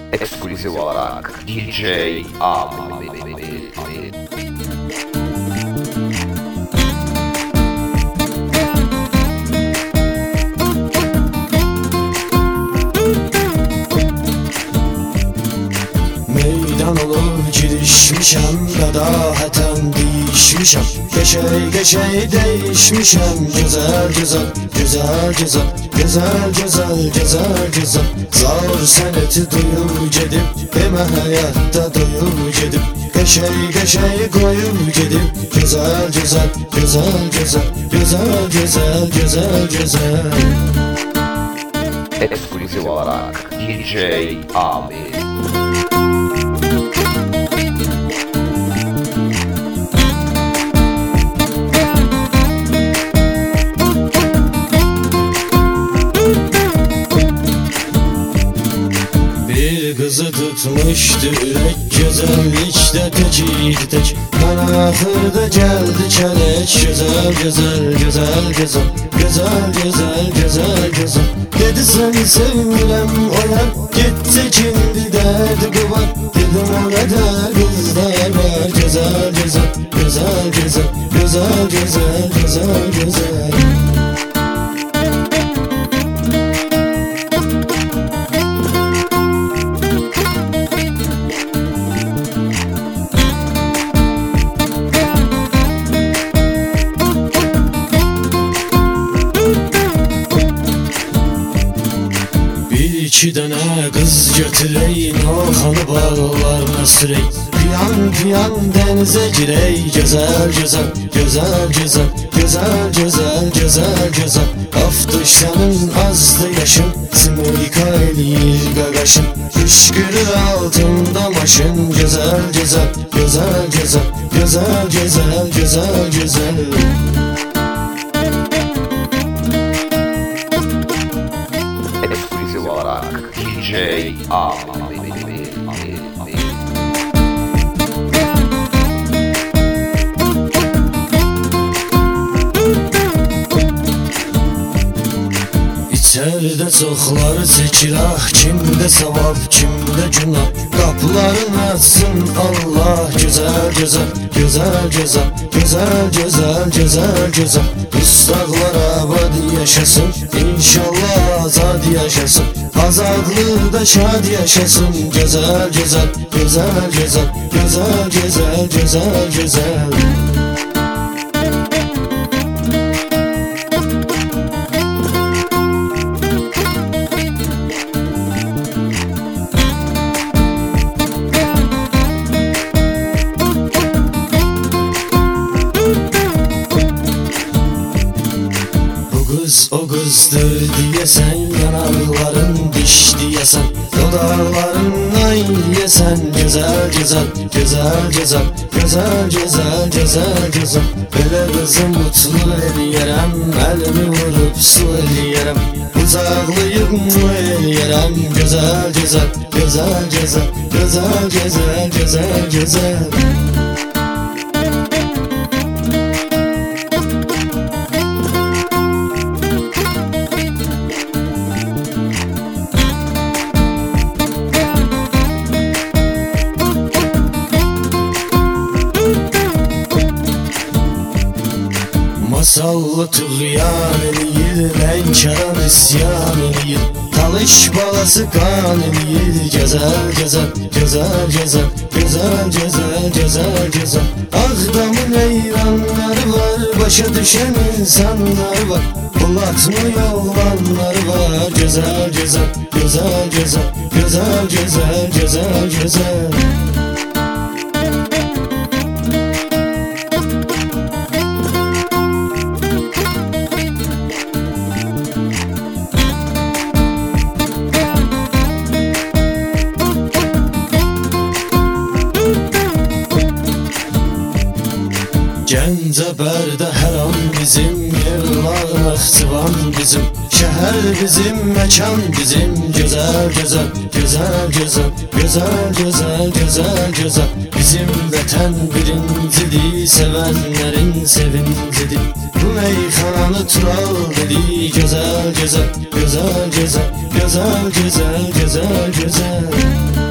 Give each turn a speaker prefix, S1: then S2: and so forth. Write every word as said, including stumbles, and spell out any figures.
S1: Eksklusif olarak D J Ahmet.
S2: Meydan olur girişmişəm, qədahətən değişmişəm. Geçey geçey değişmişəm, güzel güzel, güzel güzel, güzel güzel, güzel güzel. Zar sənəti duyub gedib, demə həyatda duyub gedib. Geçey geçey qoyub gedib, güzel güzel, güzel güzel, güzel güzel, güzel güzel.
S1: Eksklusif olarak D J Ahmet.
S2: Bir kızı tutmuştu ürek, güzellikte tekiydi tek. Bana ahırda geldi kelek, güzel güzel güzel güzel, güzel güzel güzel güzel. Dedi seni sevmirem oyar, gitti şimdi derdi kubar. Dedim o kadar kızlar var, güzel güzel güzel güzel, güzel güzel güzel güzel. İki dənə qız götürey, Noxanı bağlarına sürey. Piyan piyan dənizə girey, gözəl gözəl, gözəl gözəl, gözəl gözəl, gözəl gözəl. Afdışanın azdı yaşın, simeyka eləyir qaqaşın. Fışqırır altında maşın, gözəl gözəl, gözəl gözəl, gözəl gözəl, gözəl gözəl.
S1: Eksklusif olarak D J Ahmet.
S2: İçeride çoxları çəkir, ah, kimdə savab, kimdə günah. Qapılarını açsın Allah, güzel güzel, güzel güzel, güzel güzel, güzel güzel. Ustaqlar abad yaşasın, inşallah azad yaşasın. Azadlıqda şad yaşasın, güzel güzel, güzel güzel, güzel güzel, güzel güzel. O kızdır diyesen, yanarların diş diyesen, dodaklarından yiyesen. Güzel güzel, güzel güzel, güzel güzel, güzel güzel. Böyle kızı mutlu eləyərəm, elimi vurup su eləyərəm. Uzaqlayıb mu eləyərəm, güzel güzel, güzel güzel, güzel güzel, güzel güzel. Masallı tuğyan eləyir, lənkəran isyan eləyir. Talış balası qan eləyir, gözəl gözəl, gözəl gözəl, gözəl gözəl, gözəl gözəl. Ağdamın eyranları var, başa düşən insanlar var. Bulatmı olanlar var, güzel güzel, güzel güzel, güzel güzel, güzel güzel. Gəncəbərdə hər an bizim, Yevlax Naxçıvan bizim. Şehir bizim, mekan bizim. Güzel güzel, güzel güzel, güzel güzel, güzel güzel. Bizim vatan birincidir, sevenlerin sevincidir. Bu meyxananı tural dedi. Güzel güzel, güzel güzel, güzel güzel, güzel güzel.